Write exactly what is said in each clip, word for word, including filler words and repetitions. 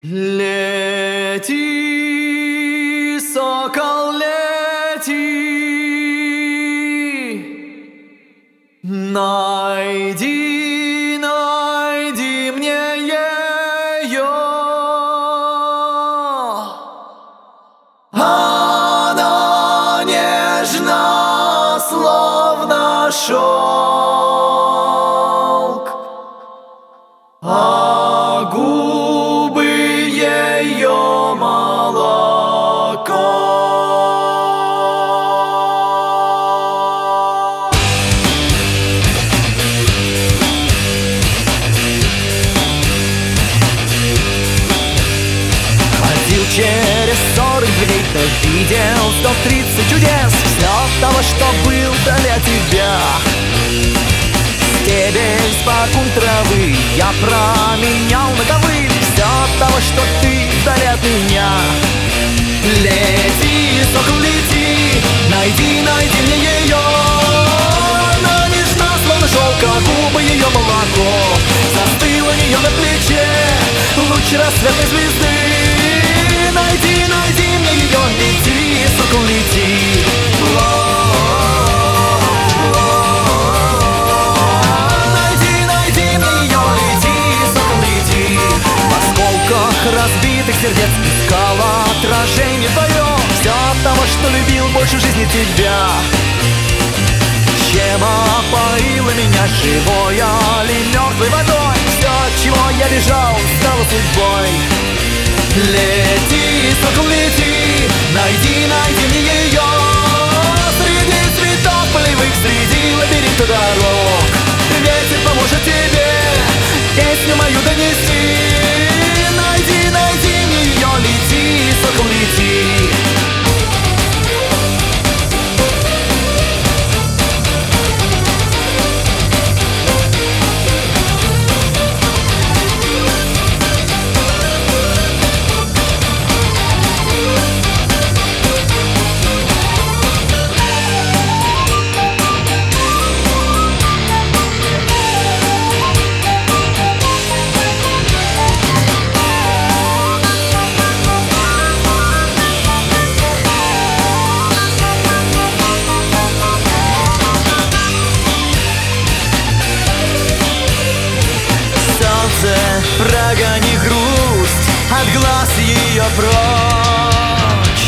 Лети, сокол, лети, найди, найди мне ее. Она нежна, словно шелк, а губы ее молоко. Ходил через сорок дверей, но видел сто тридцать чудес. Все того, что был для тебя. Стебель спокон травы я променял на ковыль. Все того, что ты вдали от меня. Лети, сокол, лети, найди, найди мне ее. Она нежна, словно шелк, а губы ее молоко. Застыл у нее на плече луч рассветной звезды. Найди, найди мне ее, лети, сокол, лети. Разбитых сердец искала отражение твое. Все от того, что любил больше жизни тебя. Чем опоила меня, живой или мертвой водой? Все, от чего я бежал, стало судьбой. Лети, сокол, лети, найди, найди мне ее. Среди цветов полевых, среди лабиринта дорог. Ветер поможет тебе песню мою донести. Найди, найди мне ее, лети, сокол, лети. Прогони грусть от глаз ее прочь.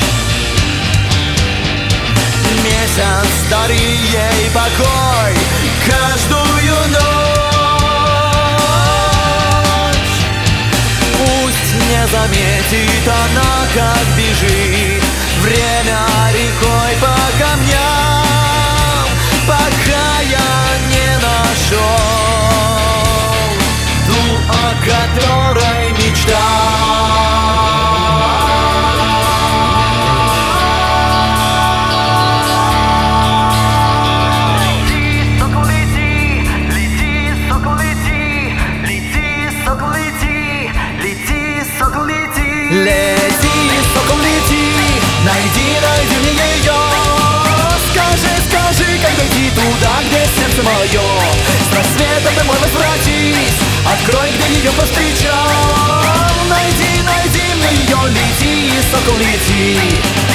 Месяц дари ей покой каждую ночь. Пусть не заметит она, как бежит время рекой по камням, пока я не нашел ту, о которой мечтал. Лети, сокол, лети, лети, сокол, лети, лети, сокол, лети, лети, сокол, лети. Лети, сокол, лети, найди, найди мне ее. Скажи, скажи, как дойти туда, где сердце мое. С рассветом домой возвратись, открой, где ее повстречал. Найди, найди мне ее, лети, сокол, лети.